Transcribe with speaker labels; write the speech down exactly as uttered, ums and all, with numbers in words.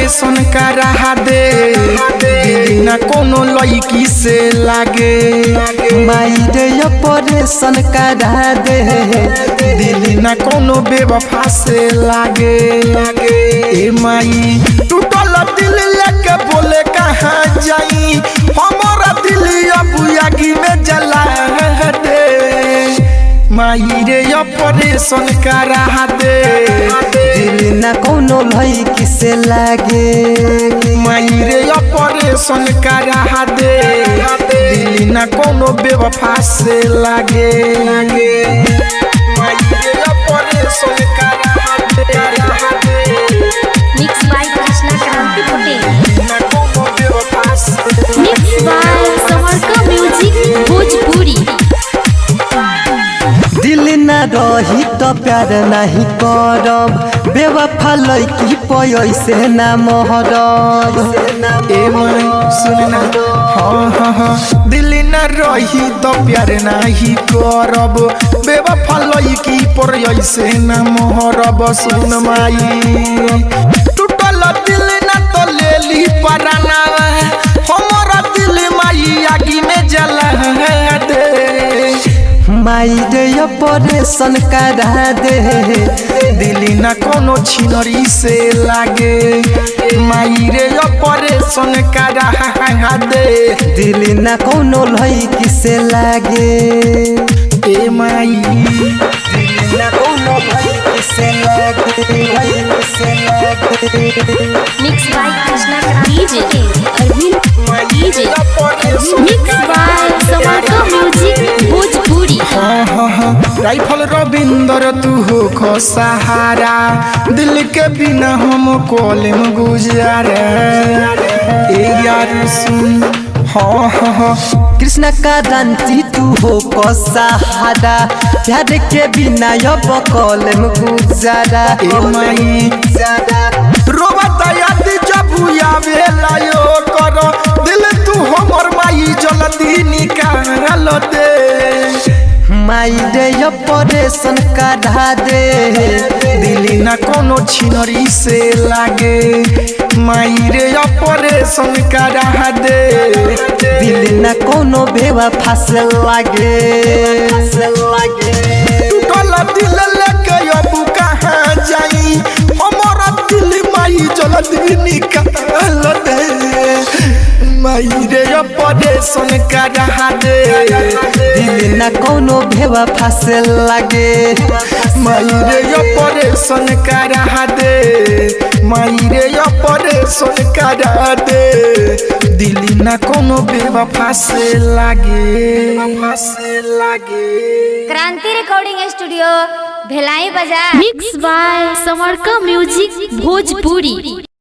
Speaker 1: Operation करा दे दिल न कोनो लड़की से लागे
Speaker 2: माई रे ऑपरेशन करा दे
Speaker 1: दिल न कोनो बेवफा से लागे ए माई टूटल दिल लेके बोले कहाँ जाई हमारा दिल अब आगी में जला दे माई रे ऑपरेशन करा दे
Speaker 2: दिल न कोनो लड़की से लागे
Speaker 1: माई रे ऑपरेशन करा दे दिल न कोनो बेवफा से लागे माई रे ऑपरेशन करा दे
Speaker 3: मिक्स बाय कृष्णा क्रांति पटेल
Speaker 1: न कोनो बेवफा से
Speaker 3: मिक्स बाय समरका म्यूजिक भोजपुरी।
Speaker 2: दिल न रही तो प्यार नहीं करब बेवफा लड़की पैसे न मोहरब
Speaker 1: ए माई सुनना हाँ हाँ हाँ दिल न रही तो प्यार नहीं करब बेवफा लड़की पर ऐसे न मोहरब सुन माई टूटल दिल न तो ले ली पराना हमारा दिल माई आगी में जला दे
Speaker 2: माई रे ऑपरेशन करा दे
Speaker 1: दिल न कोनो छिनरी से लागे माई रे ऑपरेशन करा दे
Speaker 2: दिल न कोनो लड़की से लागे
Speaker 1: ए माई
Speaker 2: दिल न कोनो लड़की से लागे लड़की से लागे
Speaker 3: mix by Krishna Kranti Arvind DJ mix by समरका म्यूजिक भोजपुरी।
Speaker 1: हाँ हाँ हाँ राइफल रविंदर तू हो खो सहारा दिल के बिना हम कॉलेम गुजारे ए यार सुन हाँ हाँ हाँ
Speaker 2: कृष्णा का दांती तू हो को सहारा प्यार के बिना अब कॉलेम गुजारा
Speaker 1: ए माई रोबता याद जब आवे लायो करो दिल तू हमर माई जल्दी निकाल दे
Speaker 2: माई रे ऑपरेशन करा दे
Speaker 1: दिल न कोनो छिनरी से लागे माई रे ऑपरेशन करा दे
Speaker 2: दिल न कोनो बेवफा से लागे
Speaker 1: टूटल दिल लेके अब कहाँ जाई हमारा दिल माई जल्दी निकाल दे माई रे ऑपरेशन करा दे
Speaker 2: दिल न कोनो बेवफा से लागे
Speaker 1: माई रे ऑपरेशन करा दे माई रे ऑपरेशन करा दे दिल न कोनो बेवफा से लागे से लागे
Speaker 3: क्रांति रिकॉर्डिंग स्टूडियो भेलाई बाजार मिक्स बाय समरका म्यूजिक भोजपुरी।